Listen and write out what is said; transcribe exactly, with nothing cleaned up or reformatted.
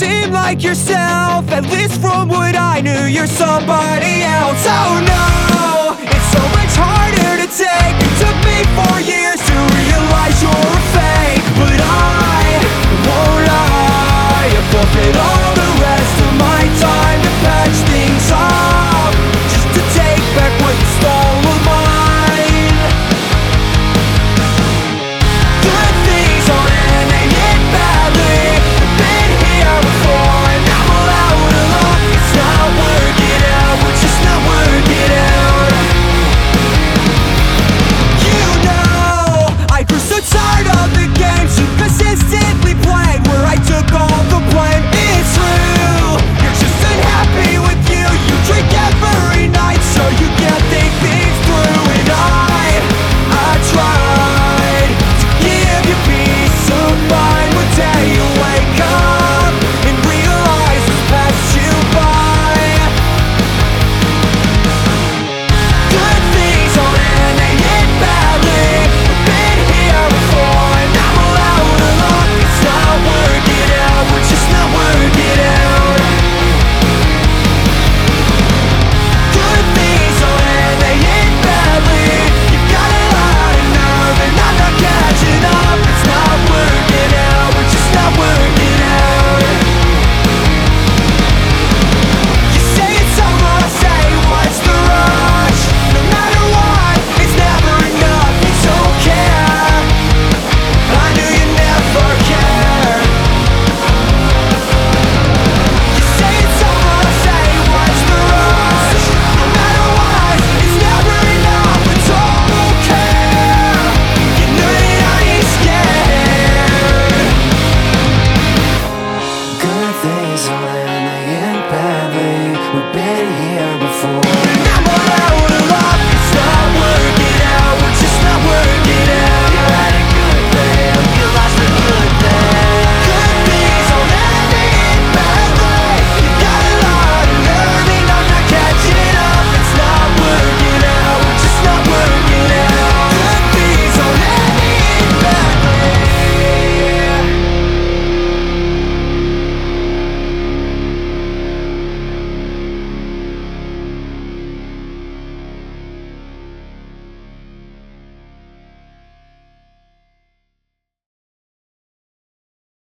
seem like yourself. At least from what I knew, you're somebody else. Oh no, it's so much harder to take. It took me four years to realize you're a fake, but I won't lie, I forfeit all